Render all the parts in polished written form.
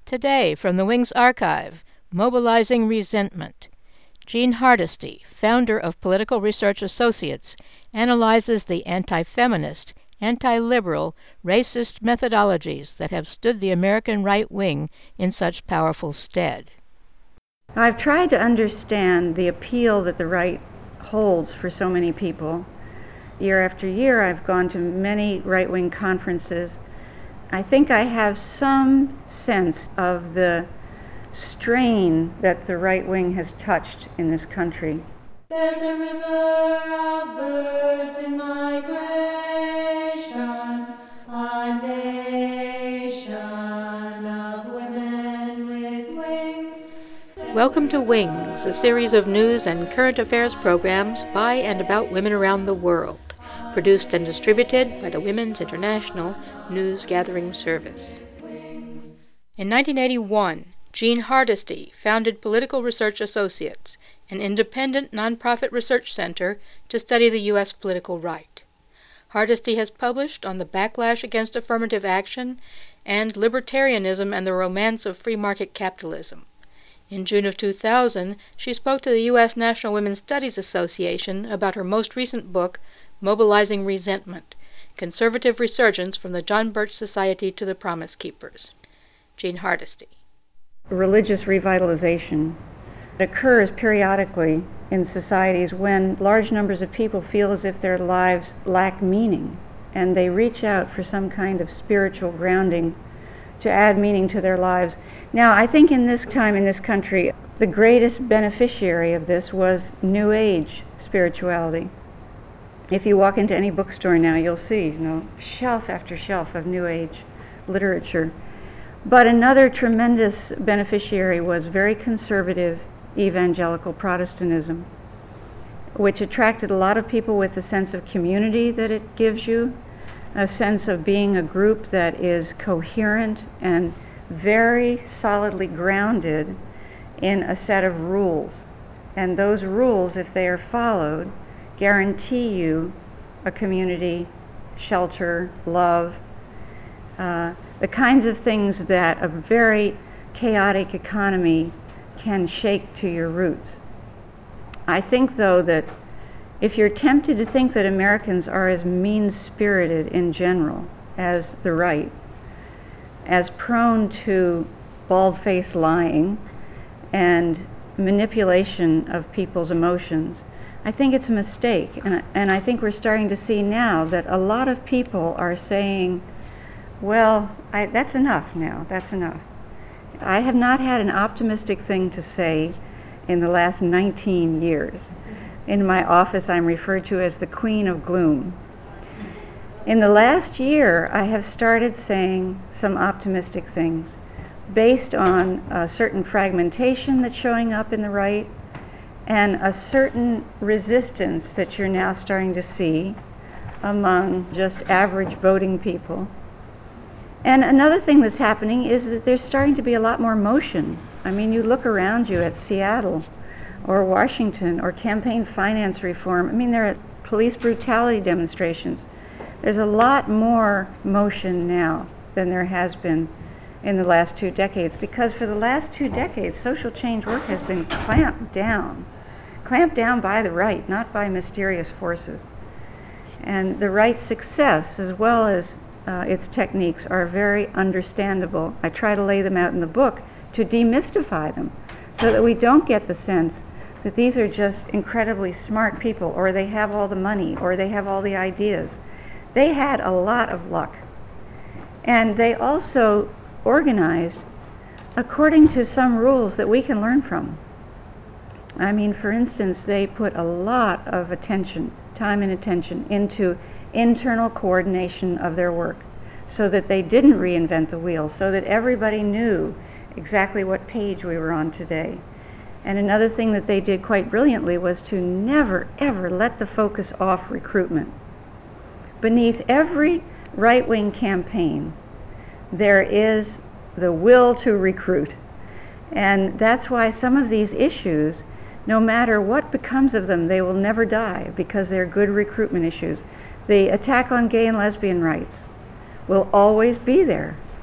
Today, from the Wings Archive, Mobilizing Resentment. Jean Hardesty, founder of Political Research Associates, analyzes the anti-feminist, anti-liberal, racist methodologies that have stood the American right wing in such powerful stead. I've tried to understand the appeal that the right holds for so many people. Year after year, I've gone to many right-wing conferences. I think I have some sense of the strain that the right wing has touched in this country. There's a river of birds in migration, a nation of women with wings. Welcome to Wings, a series of news and current affairs programs by and about women around the world, produced and distributed by the Women's International News Gathering Service. In 1981, Jean Hardesty founded Political Research Associates, an independent nonprofit research center to study the U.S. political right. Hardesty has published on the backlash against affirmative action and libertarianism and the romance of free market capitalism. In June of 2000, she spoke to the U.S. National Women's Studies Association about her most recent book, Mobilizing Resentment, Conservative Resurgence from the John Birch Society to the Promise Keepers. Jean Hardesty. Religious revitalization occurs periodically in societies when large numbers of people feel as if their lives lack meaning, and they reach out for some kind of spiritual grounding to add meaning to their lives. Now, I think in this time in this country, the greatest beneficiary of this was New Age spirituality. If you walk into any bookstore now, you'll see, shelf after shelf of New Age literature. But another tremendous beneficiary was very conservative evangelical Protestantism, which attracted a lot of people with the sense of community that it gives you, a sense of being a group that is coherent and very solidly grounded in a set of rules. And those rules, if they are followed, guarantee you a community, shelter, love, the kinds of things that a very chaotic economy can shake to your roots. I think, though, that if you're tempted to think that Americans are as mean-spirited in general as the right, as prone to bald-faced lying and manipulation of people's emotions, I think it's a mistake. And I think we're starting to see now that a lot of people are saying, well, that's enough now, that's enough. I have not had an optimistic thing to say in the last 19 years. In my office, I'm referred to as the Queen of Gloom. In the last year, I have started saying some optimistic things based on a certain fragmentation that's showing up in the right and a certain resistance that you're now starting to see among just average voting people. And another thing that's happening is that there's starting to be a lot more motion. I mean, you look around you at Seattle or Washington or campaign finance reform. I mean, there are police brutality demonstrations. There's a lot more motion now than there has been in the last 2 decades, because for the last 2 decades, social change work has been clamped down by the right, not by mysterious forces. And the right's success, as well as its techniques, are very understandable. I try to lay them out in the book to demystify them so that we don't get the sense that these are just incredibly smart people, or they have all the money, or they have all the ideas. They had a lot of luck. And they also organized according to some rules that we can learn from. I mean, for instance, they put a lot of attention, time and attention, into internal coordination of their work so that they didn't reinvent the wheel, so that everybody knew exactly what page we were on today. And another thing that they did quite brilliantly was to never, ever let the focus off recruitment. Beneath every right-wing campaign, there is the will to recruit. And that's why some of these issues, no matter what becomes of them, they will never die because they're good recruitment issues. The attack on gay and lesbian rights will always be there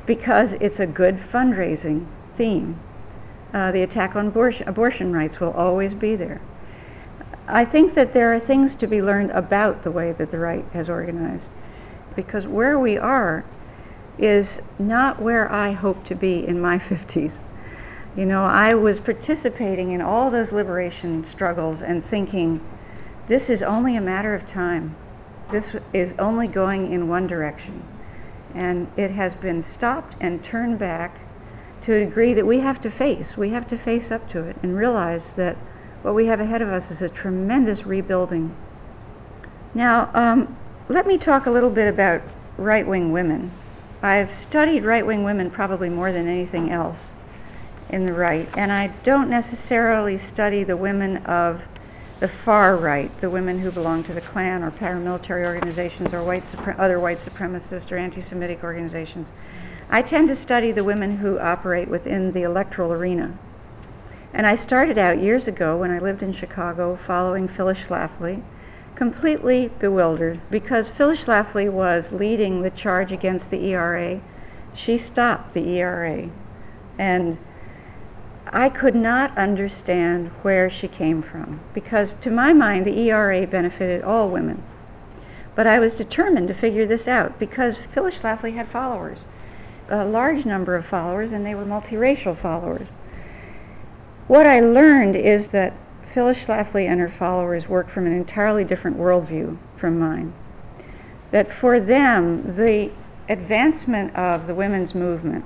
because it's a good fundraising theme. The attack on abortion rights will always be there. I think that there are things to be learned about the way that the right has organized, because where we are is not where I hope to be in my 50s. You know, I was participating in all those liberation struggles and thinking, this is only a matter of time. This is only going in one direction. And it has been stopped and turned back to a degree that we have to face. We have to face up to it and realize that what we have ahead of us is a tremendous rebuilding. Now, let me talk a little bit about right-wing women. I've studied right-wing women probably more than anything else in the right, and I don't necessarily study the women of the far right, the women who belong to the Klan or paramilitary organizations or other white supremacist or anti-Semitic organizations. I tend to study the women who operate within the electoral arena. And I started out years ago when I lived in Chicago following Phyllis Schlafly, completely bewildered because Phyllis Schlafly was leading the charge against the ERA. She stopped the ERA. And I could not understand where she came from because to my mind the ERA benefited all women. But I was determined to figure this out because Phyllis Schlafly had followers, a large number of followers, and they were multiracial followers. What I learned is that Phyllis Schlafly and her followers work from an entirely different worldview from mine. That for them, the advancement of the women's movement,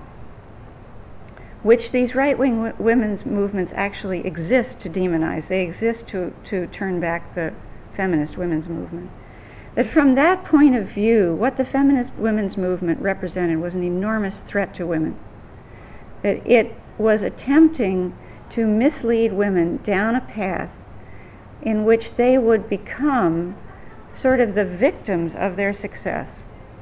which these right-wing women's movements actually exist to demonize, they exist to turn back the feminist women's movement, that from that point of view, what the feminist women's movement represented was an enormous threat to women. That it was attempting to mislead women down a path in which they would become sort of the victims of their success.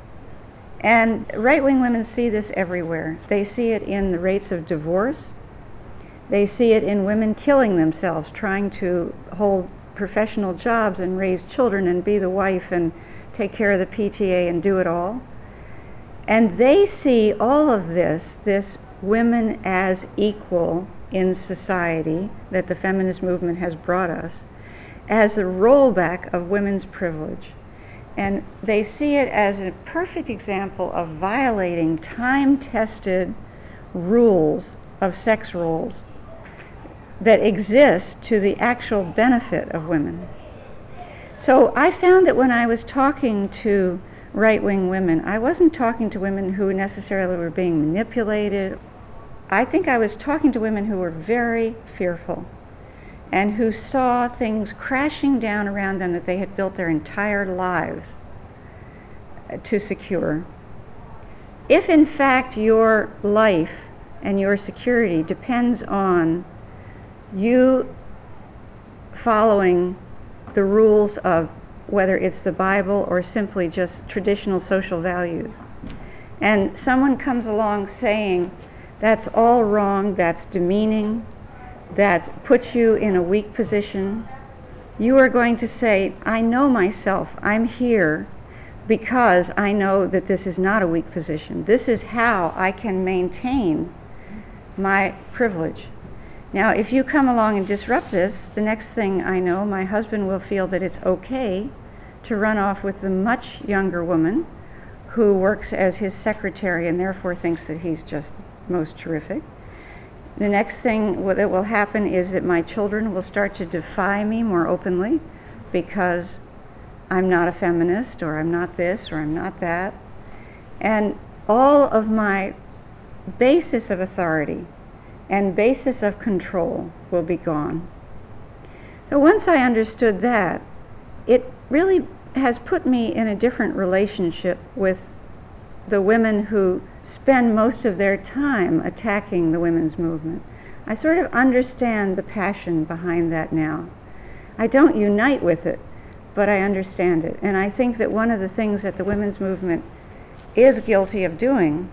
And right-wing women see this everywhere. They see it in the rates of divorce. They see it in women killing themselves, trying to hold professional jobs and raise children and be the wife and take care of the PTA and do it all. And they see all of this women as equal in society that the feminist movement has brought us, as a rollback of women's privilege. And they see it as a perfect example of violating time-tested rules of sex roles that exist to the actual benefit of women. So I found that when I was talking to right-wing women, I wasn't talking to women who necessarily were being manipulated. I think I was talking to women who were very fearful and who saw things crashing down around them that they had built their entire lives to secure. If in fact your life and your security depends on you following the rules of whether it's the Bible or simply just traditional social values, and someone comes along saying that's all wrong, that's demeaning, that puts you in a weak position, you are going to say, I know myself, I'm here because I know that this is not a weak position. This is how I can maintain my privilege. Now, if you come along and disrupt this, the next thing I know, my husband will feel that it's okay to run off with the much younger woman who works as his secretary and therefore thinks that he's just most terrific. The next thing that will happen is that my children will start to defy me more openly because I'm not a feminist, or I'm not this, or I'm not that. And all of my basis of authority and basis of control will be gone. So once I understood that, it really has put me in a different relationship with the women who spend most of their time attacking the women's movement. I sort of understand the passion behind that now. I don't unite with it, but I understand it. And I think that one of the things that the women's movement is guilty of doing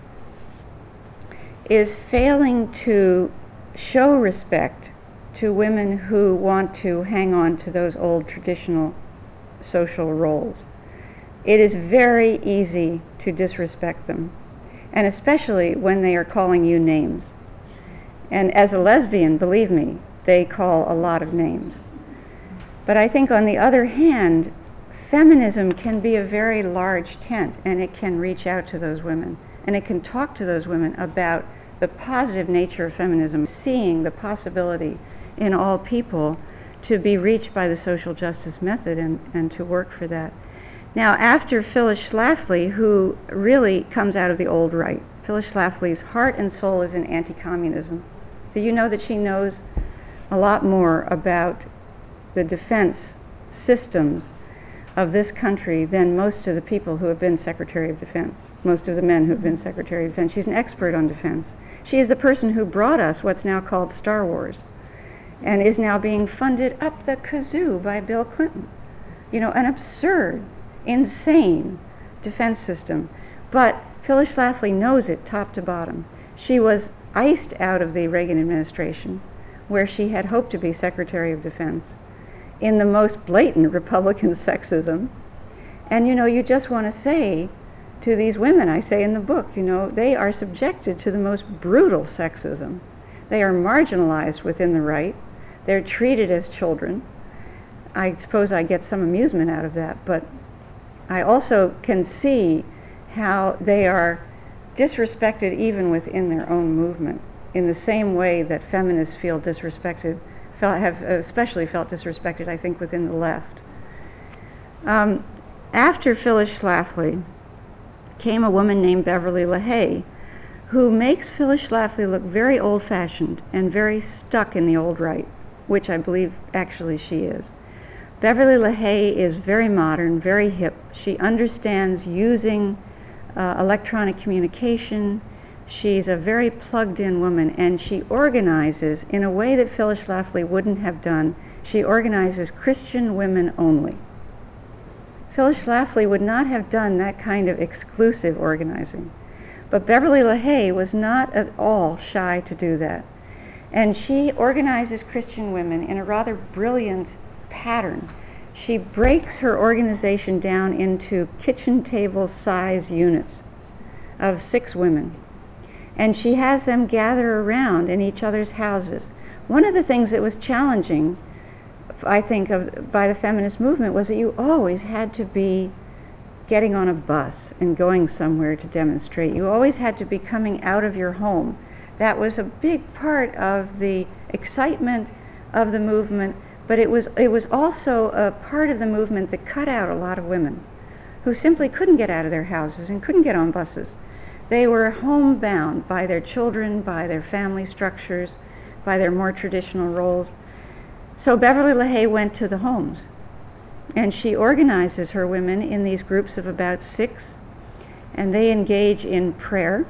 is failing to show respect to women who want to hang on to those old traditional social roles. It is very easy to disrespect them. and especially when they are calling you names. And as a lesbian, believe me, they call a lot of names. But I think on the other hand, feminism can be a very large tent, and it can reach out to those women, and it can talk to those women about the positive nature of feminism, seeing the possibility in all people to be reached by the social justice method and to work for that. Now, after Phyllis Schlafly, who really comes out of the old right, Phyllis Schlafly's heart and soul is in anti-communism. Do you know that she knows a lot more about the defense systems of this country than most of the people who have been Secretary of Defense, most of the men who have been Secretary of Defense. She's an expert on defense. She is the person who brought us what's now called Star Wars and is now being funded up the kazoo by Bill Clinton. You know, an absurd, insane defense system. But Phyllis Schlafly knows it top to bottom. She was iced out of the Reagan administration, where she had hoped to be Secretary of Defense, in the most blatant Republican sexism. And you know, you just want to say to these women, I say in the book, you know, they are subjected to the most brutal sexism. They are marginalized within the right. They're treated as children. I suppose I get some amusement out of that, but I also can see how they are disrespected even within their own movement, in the same way that feminists feel disrespected, have especially felt disrespected, I think, within the left. After Phyllis Schlafly came a woman named Beverly LaHaye, who makes Phyllis Schlafly look very old-fashioned and very stuck in the old right, which I believe actually she is. Beverly LaHaye is very modern, very hip. She understands using electronic communication. She's a very plugged-in woman, and she organizes in a way that Phyllis Schlafly wouldn't have done. She organizes Christian women only. Phyllis Schlafly would not have done that kind of exclusive organizing. But Beverly LaHaye was not at all shy to do that. And she organizes Christian women in a rather brilliant pattern. She breaks her organization down into kitchen table size units of 6 women. And she has them gather around in each other's houses. One of the things that was challenging, I think, by the feminist movement was that you always had to be getting on a bus and going somewhere to demonstrate. You always had to be coming out of your home. That was a big part of the excitement of the movement, but it was also a part of the movement that cut out a lot of women who simply couldn't get out of their houses and couldn't get on buses. They were homebound by their children, by their family structures, by their more traditional roles. So Beverly LaHaye went to the homes, and she organizes her women in these groups of about 6, and they engage in prayer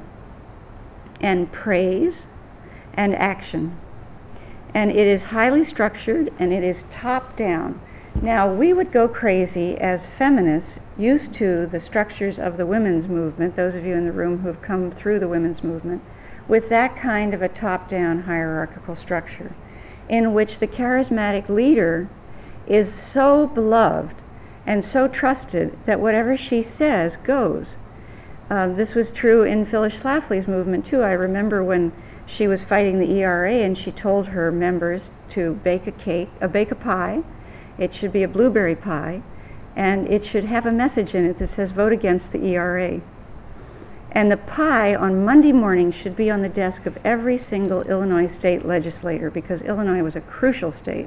and praise and action. And it is highly structured, and it is top down. Now, we would go crazy as feminists used to the structures of the women's movement, those of you in the room who have come through the women's movement, with that kind of a top-down hierarchical structure in which the charismatic leader is so beloved and so trusted that whatever she says goes. This was true in Phyllis Schlafly's movement too. I remember when she was fighting the ERA and she told her members to bake a pie. It should be a blueberry pie, and it should have a message in it that says vote against the ERA. And the pie on Monday morning should be on the desk of every single Illinois state legislator, because Illinois was a crucial state.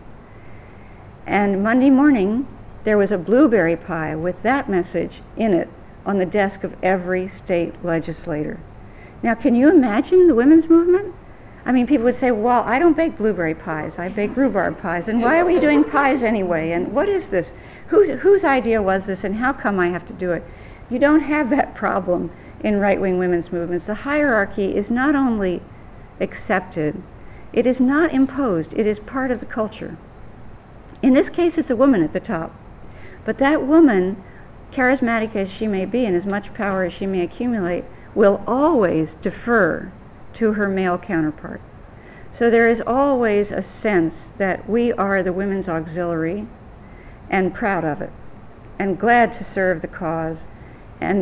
And Monday morning, there was a blueberry pie with that message in it on the desk of every state legislator. Now, can you imagine the women's movement? I mean, people would say, well, I don't bake blueberry pies, I bake rhubarb pies, and why are we doing pies anyway? And what is this? Whose idea was this, and how come I have to do it? You don't have that problem in right-wing women's movements. The hierarchy is not only accepted, it is not imposed, it is part of the culture. In this case, it's a woman at the top. But that woman, charismatic as she may be and as much power as she may accumulate, will always defer to her male counterpart. So there is always a sense that we are the women's auxiliary and proud of it and glad to serve the cause. And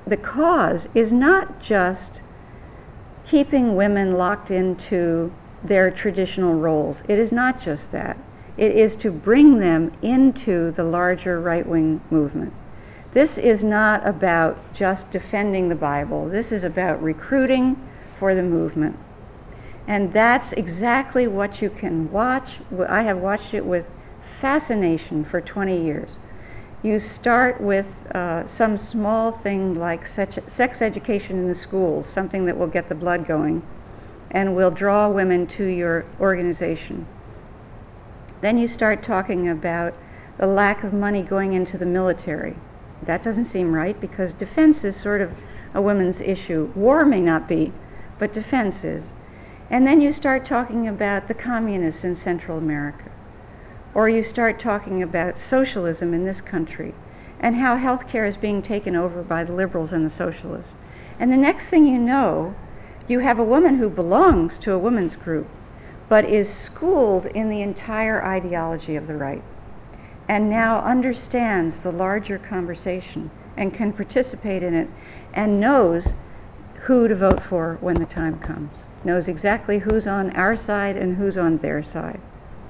the cause is not just keeping women locked into their traditional roles. It is not just that. It is to bring them into the larger right-wing movement. This is not about just defending the Bible. This is about recruiting for the movement. And that's exactly what you can watch. I have watched it with fascination for 20 years. You start with some small thing like sex education in the schools, something that will get the blood going and will draw women to your organization. Then you start talking about the lack of money going into the military. That doesn't seem right because defense is sort of a women's issue. War may not be, but defense is. And then you start talking about the communists in Central America. Or you start talking about socialism in this country and how healthcare is being taken over by the liberals and the socialists. And the next thing you know, you have a woman who belongs to a women's group, but is schooled in the entire ideology of the right, and now understands the larger conversation and can participate in it, and knows who to vote for when the time comes, knows exactly who's on our side and who's on their side.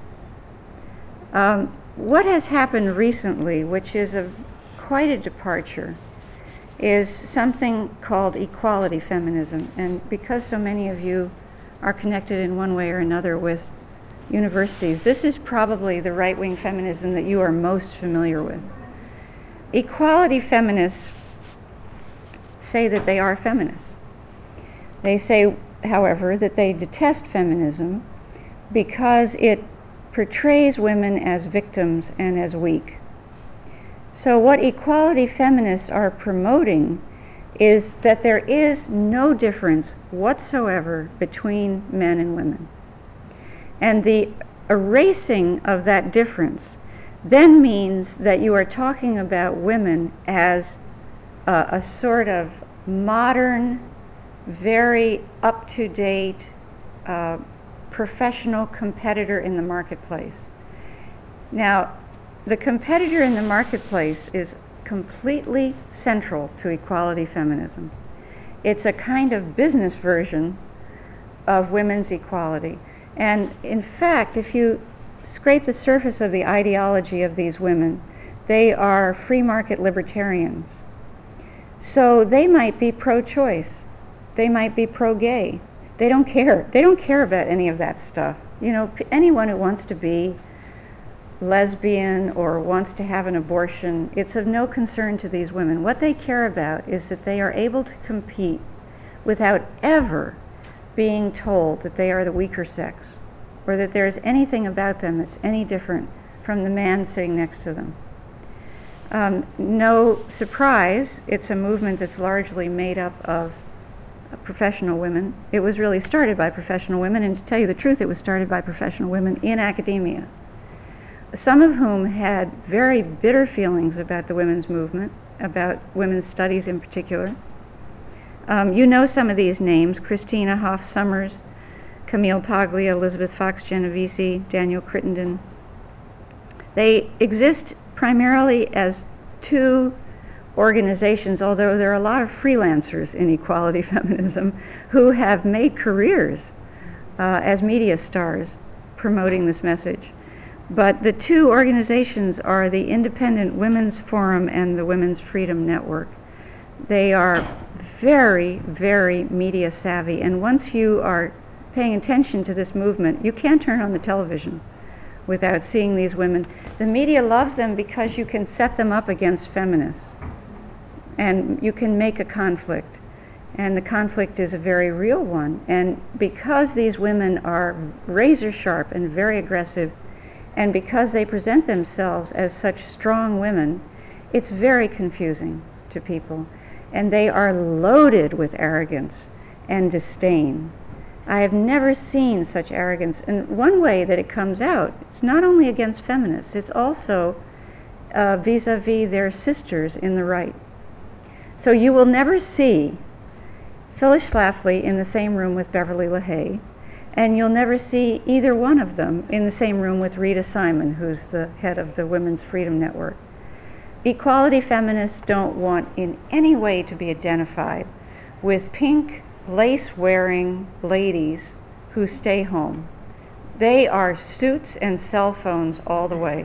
What has happened recently, which is quite a departure, is something called equality feminism. And because so many of you are connected in one way or another with universities, this is probably the right-wing feminism that you are most familiar with. Equality feminists say that they are feminists. They say, however, that they detest feminism because it portrays women as victims and as weak. So what equality feminists are promoting is that there is no difference whatsoever between men and women. And the erasing of that difference then means that you are talking about women as a sort of modern, very up-to-date, professional competitor in the marketplace. Now, the competitor in the marketplace is completely central to equality feminism. It's a kind of business version of women's equality. And in fact, if you scrape the surface of the ideology of these women, they are free market libertarians. So they might be pro-choice. They might be pro-gay. They don't care. They don't care about any of that stuff. You know, anyone who wants to be lesbian or wants to have an abortion, it's of no concern to these women. What they care about is that they are able to compete without ever being told that they are the weaker sex or that there's anything about them that's any different from the man sitting next to them. No surprise, it's a movement that's largely made up of professional women. It was really started by professional women, and to tell you the truth, it was started by professional women in academia, some of whom had very bitter feelings about the women's movement, about women's studies in particular. You know some of these names: Christina Hoff Sommers, Camille Paglia, Elizabeth Fox Genovese, Daniel Crittenden. They exist primarily as two organizations, although there are a lot of freelancers in equality feminism who have made careers as media stars promoting this message. But the two organizations are the Independent Women's Forum and the Women's Freedom Network. They are very, very media savvy, and once you are paying attention to this movement, you can't turn on the television without seeing these women. The media loves them because you can set them up against feminists, and you can make a conflict. And the conflict is a very real one. And because these women are razor sharp and very aggressive, and because they present themselves as such strong women, it's very confusing to people. And they are loaded with arrogance and disdain. I have never seen such arrogance. And one way that it comes out, it's not only against feminists, it's also vis-a-vis their sisters in the right. So you will never see Phyllis Schlafly in the same room with Beverly LaHaye, and you'll never see either one of them in the same room with Rita Simon, who's the head of the Women's Freedom Network. Equality feminists don't want in any way to be identified with pink, lace-wearing ladies who stay home. They are suits and cell phones all the way.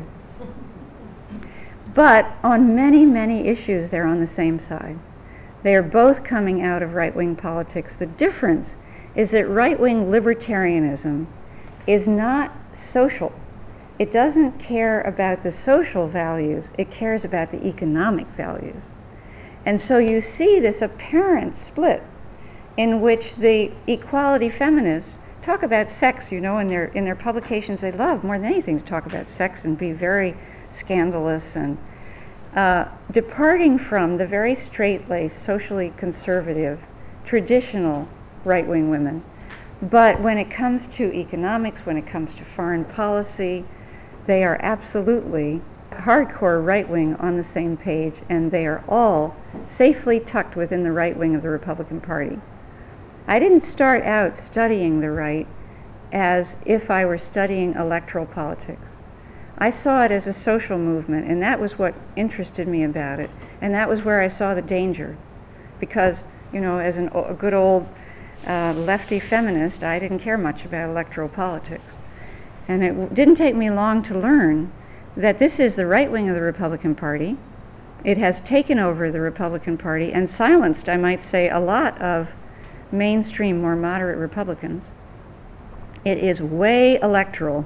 But on many, many issues, they're on the same side. They are both coming out of right-wing politics. The difference is that right-wing libertarianism is not social. It doesn't care about the social values, it cares about the economic values. And so you see this apparent split in which the equality feminists talk about sex, in their publications. They love more than anything to talk about sex and be very scandalous and departing from the very straight-laced, socially conservative, traditional right-wing women. But when it comes to economics, when it comes to foreign policy, they are absolutely hardcore right-wing on the same page, and they are all safely tucked within the right wing of the Republican Party. I didn't start out studying the right as if I were studying electoral politics. I saw it as a social movement, and that was what interested me about it, and that was where I saw the danger. Because, as a good old lefty feminist, I didn't care much about electoral politics. And it didn't take me long to learn that this is the right wing of the Republican Party. It has taken over the Republican Party and silenced, I might say, a lot of mainstream, more moderate Republicans. It is way electoral,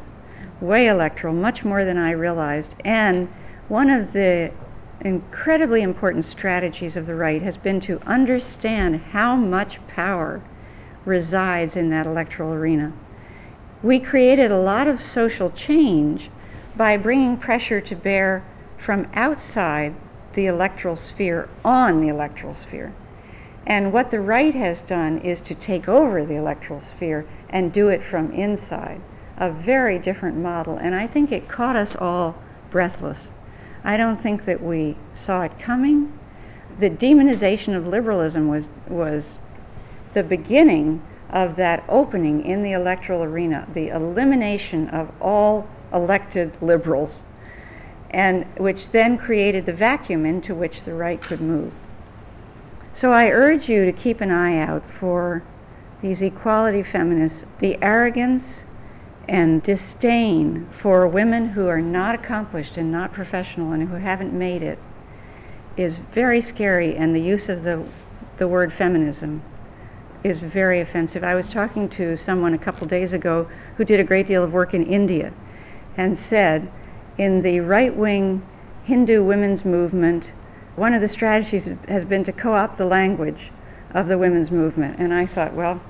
much more than I realized. And one of the incredibly important strategies of the right has been to understand how much power resides in that electoral arena. We created a lot of social change by bringing pressure to bear from outside the electoral sphere on the electoral sphere. And what the right has done is to take over the electoral sphere and do it from inside, a very different model. And I think it caught us all breathless. I don't think that we saw it coming. The demonization of liberalism was the beginning of that opening in the electoral arena, the elimination of all elected liberals, and which then created the vacuum into which the right could move. So I urge you to keep an eye out for these equality feminists. The arrogance and disdain for women who are not accomplished and not professional and who haven't made it is very scary, and the use of the word feminism is very offensive. I was talking to someone a couple days ago who did a great deal of work in India and said, in the right-wing Hindu women's movement, one of the strategies has been to co-opt the language of the women's movement. And I thought, well,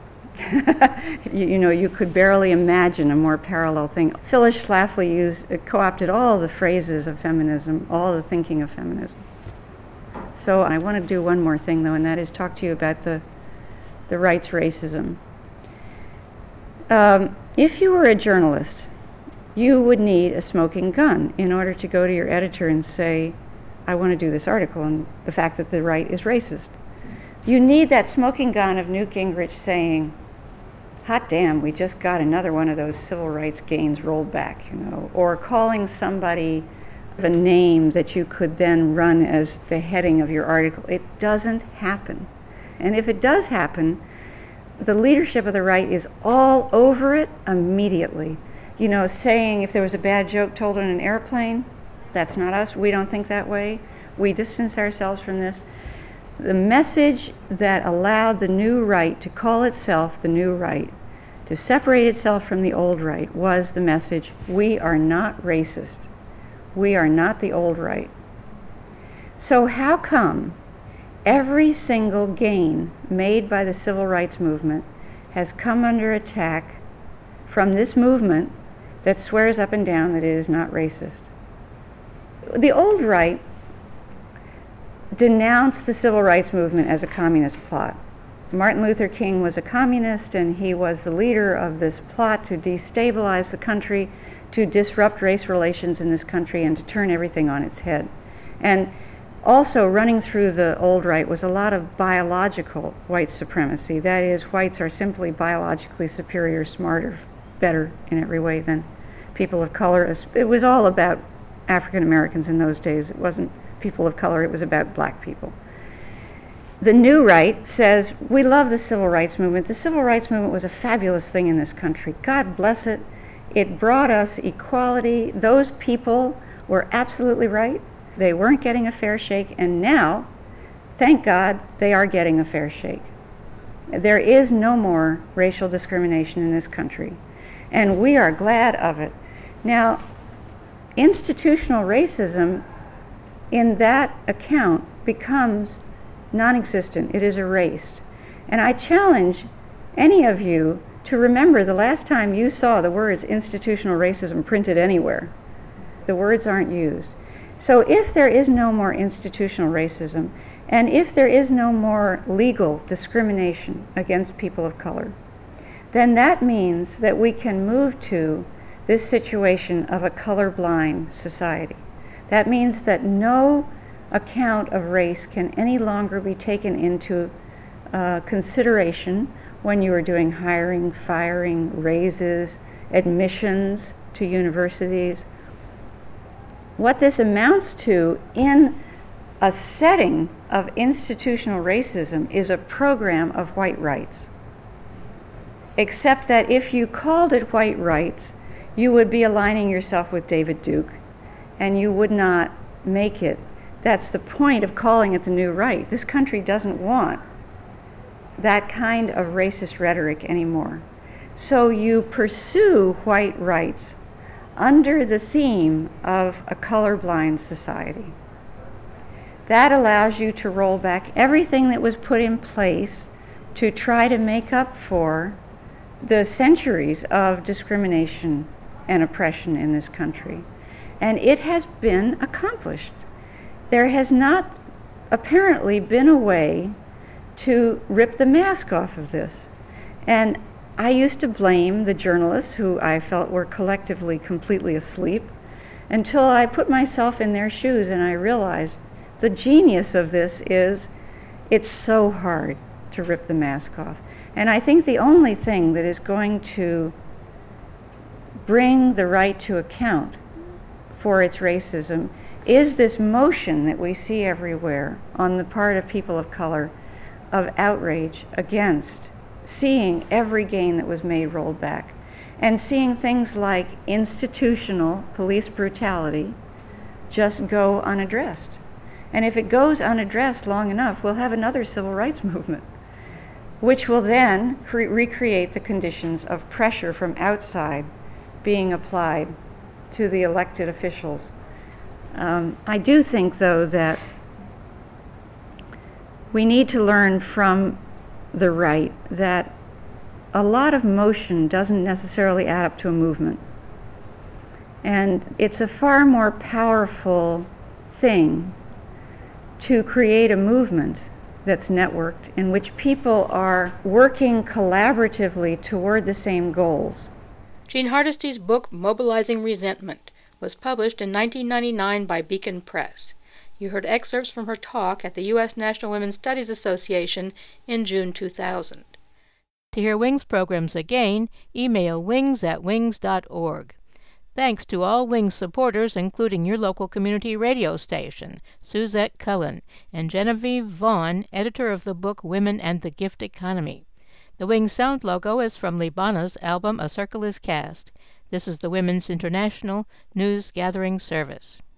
you could barely imagine a more parallel thing. Phyllis Schlafly co-opted all the phrases of feminism, all the thinking of feminism. So I want to do one more thing, though, and that is talk to you about the right's racism. If you were a journalist, you would need a smoking gun in order to go to your editor and say, I want to do this article on the fact that the right is racist. You need that smoking gun of Newt Gingrich saying, hot damn, we just got another one of those civil rights gains rolled back, or calling somebody a name that you could then run as the heading of your article. It doesn't happen. And if it does happen, the leadership of the right is all over it immediately. Saying if there was a bad joke told on an airplane, that's not us. We don't think that way. We distance ourselves from this. The message that allowed the new right to call itself the new right, to separate itself from the old right, was the message, we are not racist. We are not the old right. So how come every single gain made by the civil rights movement has come under attack from this movement that swears up and down that it is not racist? The old right denounced the civil rights movement as a communist plot. Martin Luther King was a communist, and he was the leader of this plot to destabilize the country, to disrupt race relations in this country, and to turn everything on its head. And also running through the old right was a lot of biological white supremacy. That is, whites are simply biologically superior, smarter, better in every way than people of color. It was all about African Americans in those days. It wasn't people of color, it was about black people. The new right says, we love the civil rights movement. The civil rights movement was a fabulous thing in this country. God bless it. It brought us equality. Those people were absolutely right. They weren't getting a fair shake, and now, thank God, they are getting a fair shake. There is no more racial discrimination in this country, and we are glad of it. Now, institutional racism in that account becomes non-existent. It is erased. And I challenge any of you to remember the last time you saw the words institutional racism printed anywhere. The words aren't used. So if there is no more institutional racism, and if there is no more legal discrimination against people of color, then that means that we can move to this situation of a colorblind society. That means that no account of race can any longer be taken into consideration when you are doing hiring, firing, raises, admissions to universities. What this amounts to in a setting of institutional racism is a program of white rights. Except that if you called it white rights, you would be aligning yourself with David Duke, and you would not make it. That's the point of calling it the new right. This country doesn't want that kind of racist rhetoric anymore. So you pursue white rights under the theme of a colorblind society. That allows you to roll back everything that was put in place to try to make up for the centuries of discrimination and oppression in this country. And it has been accomplished. There has not apparently been a way to rip the mask off of this. And I used to blame the journalists who I felt were collectively completely asleep until I put myself in their shoes and I realized the genius of this is it's so hard to rip the mask off. And I think the only thing that is going to bring the right to account for its racism is this motion that we see everywhere on the part of people of color of outrage against seeing every gain that was made rolled back and seeing things like institutional police brutality just go unaddressed. And if it goes unaddressed long enough, we'll have another civil rights movement, which will then recreate the conditions of pressure from outside being applied to the elected officials. I do think, though, that we need to learn from the right that a lot of motion doesn't necessarily add up to a movement. And it's a far more powerful thing to create a movement that's networked in which people are working collaboratively toward the same goals. Jean Hardesty's book, Mobilizing Resentment, was published in 1999 by Beacon Press. You heard excerpts from her talk at the U.S. National Women's Studies Association in June 2000. To hear WINGS programs again, email wings@wings.org. Thanks to all WINGS supporters, including your local community radio station, Suzette Cullen, and Genevieve Vaughn, editor of the book Women and the Gift Economy. The WINGS sound logo is from Libana's album A Circle is Cast. This is the Women's International News Gathering Service.